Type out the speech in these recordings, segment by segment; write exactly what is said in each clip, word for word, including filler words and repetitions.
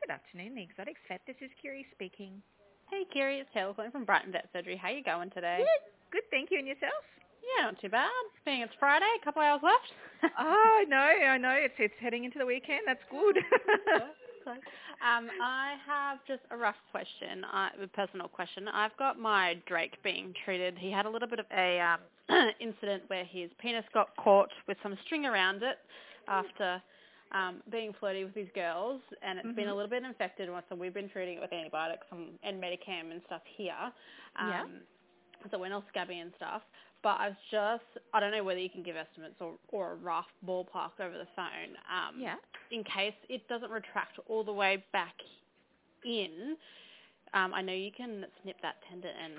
Good afternoon, the Exotics Vet. This is Kiri speaking. Hey, Kiri, it's Taylor calling from Brighton Vet Surgery. How you going today? Yeah, good, thank you. And yourself? Yeah, not too bad. Being it's Friday, a couple hours left. Oh, I know, I know. It's it's heading into the weekend. That's good. um, I have just a rough question, uh, a personal question. I've got my Drake being treated. He had a little bit of a um, incident where his penis got caught with some string around it after um, being flirty with his girls, and it's mm-hmm. been a little bit infected, so we've been treating it with antibiotics and, and Medicam and stuff here. Um, Yeah. So we're not scabby and stuff. But I've just, I don't know whether you can give estimates or, or a rough ballpark over the phone. Um, Yeah. In case it doesn't retract all the way back in, um, I know you can snip that tendon and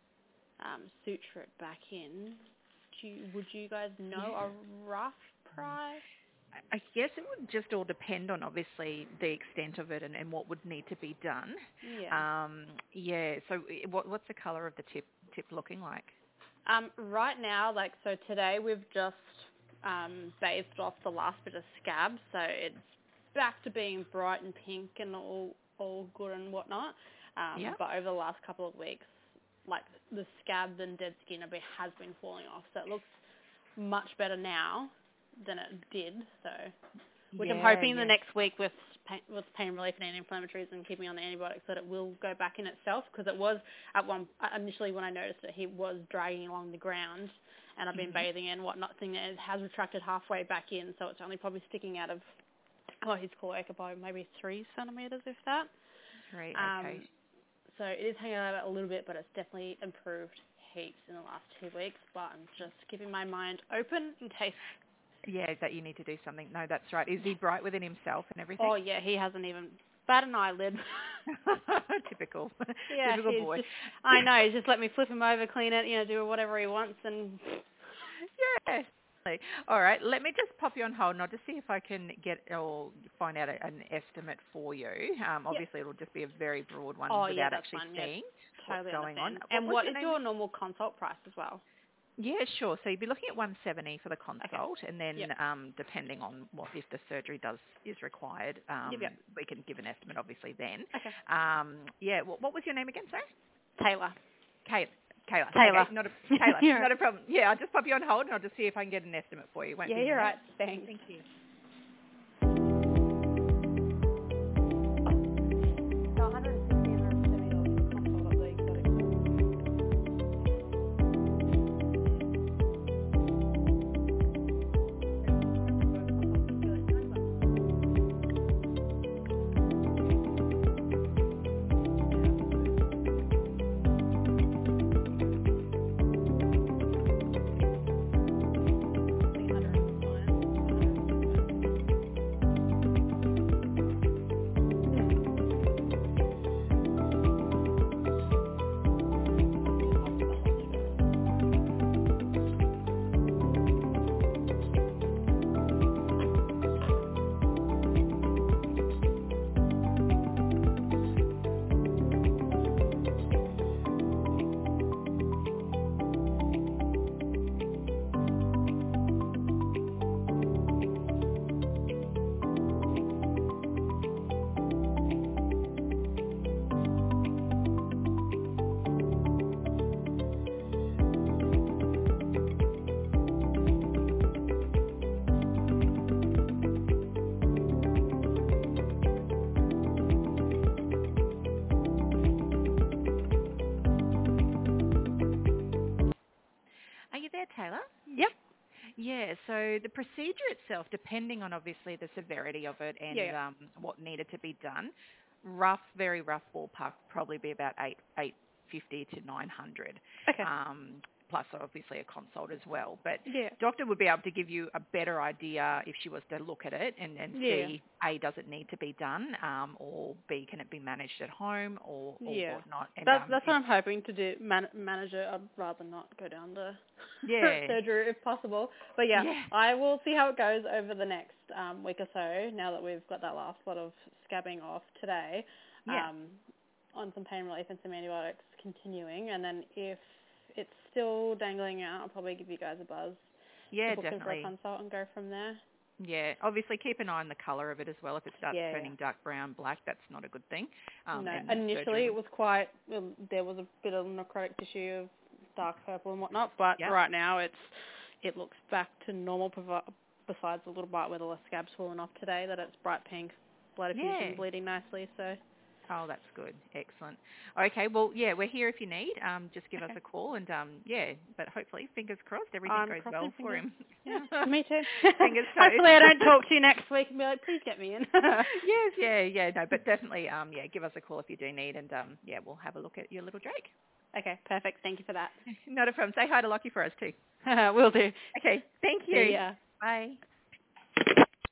um, suture it back in. Do you, would you guys know Yeah. a rough price? I guess it would just all depend on obviously the extent of it and, and what would need to be done. Yeah. Um, yeah. So what what's the colour of the tip tip looking like? Um, right now, like, so today we've just um, bathed off the last bit of scab, so it's back to being bright and pink and all all good and whatnot. Um, Yeah. but over the last couple of weeks, like, the scab and dead skin a bit has been falling off, so it looks much better now than it did. So, which I'm Yeah. hoping Yeah. the next week with pain, with pain relief and anti-inflammatories and keeping on the antibiotics that it will go back in itself, because it was at one initially when I noticed it, he was dragging along the ground, and I've been Mm-hmm. bathing and whatnot, thing that it has retracted halfway back in, so it's only probably sticking out of oh his cloaca by maybe three centimeters, if that. Great. Um, Okay. so it is hanging out a little bit, but it's definitely improved heaps in the last two weeks. But I'm just keeping my mind open in case. Yeah, that you need to do something. No, that's right. Is he bright within himself and everything? Oh yeah, he hasn't even batted an eyelid. Typical. Yeah, Typical he's boy. just, I know, he's just let me flip him over, clean it, you know, do whatever he wants, and Yeah. All right. Let me just pop you on hold and I'll just see if I can get or find out a, an estimate for you. Um, yep. obviously, it'll just be a very broad one Oh yeah, without that's actually fine, yeah, seeing what's totally going on. understand. What, And what's what your is name? your normal consult price as well? Yeah, sure. So you'd be looking at one hundred seventy for the Okay. consult, and then Yep. um, depending on what if the surgery does is required, um, Yep, yep. we can give an estimate obviously then. Okay. Um, yeah. What, what was your name again, sorry? Taylor. Kate. Kayla. Taylor. Okay, not a Taylor. You're Not right. a problem. Yeah, I'll just pop you on hold and I'll just see if I can get an estimate for you. Won't Yeah, be a you're minute. right. Thanks. Thank you. So one hundred sixty and one hundred seventy dollars for consult at the exotic store. Are you there, Taylor? Yep. Yeah, so the procedure itself, depending on obviously the severity of it and Yeah, yeah. um, what needed to be done, rough, very rough ballpark, probably be about eight eight fifty to nine hundred, Okay. um, plus obviously a consult as well. But Yeah. doctor would be able to give you a better idea if she was to look at it and, and Yeah. see A, does it need to be done, um, or B, can it be managed at home or, or Yeah. whatnot. And That's um, that's if, what I'm hoping to do. Man- manage it. I'd rather not go down the yeah, surgery if possible. But yeah, yeah, I will see how it goes over the next um, week or so. Now that we've got that last lot of scabbing off today, yeah. um, on some pain relief and some antibiotics continuing, and then if it's still dangling out, I'll probably give you guys a buzz Yeah, to book in for a definitely. consult and go from there. Yeah, obviously keep an eye on the colour of it as well. If it starts Yeah, turning yeah. dark brown, black, that's not a good thing. Um, No, and initially surgery it would, was quite, um, there was a bit of necrotic tissue of dark purple and whatnot, but yeah, right now it's it looks back to normal, provi- besides a little bite where the scab's fallen off today, that it's bright pink, blood effusion, yeah. bleeding nicely, so. Oh, that's good. Excellent. Okay, well, yeah, we're here if you need. Um, just give us Okay. a call, and um, yeah, but hopefully, fingers crossed, everything I'm goes crossing well for fingers. him. Yeah, me too. Fingers Hopefully I don't toast. talk to you next week and be like, please get me in. Yes, yeah, yeah, no, but definitely, um, yeah, give us a call if you do need, and um, yeah, we'll have a look at your little Drake. Okay, perfect. Thank you for that. Not a problem. Say hi to Lockie for us too. Will do. Okay, thank See you. ya. Bye.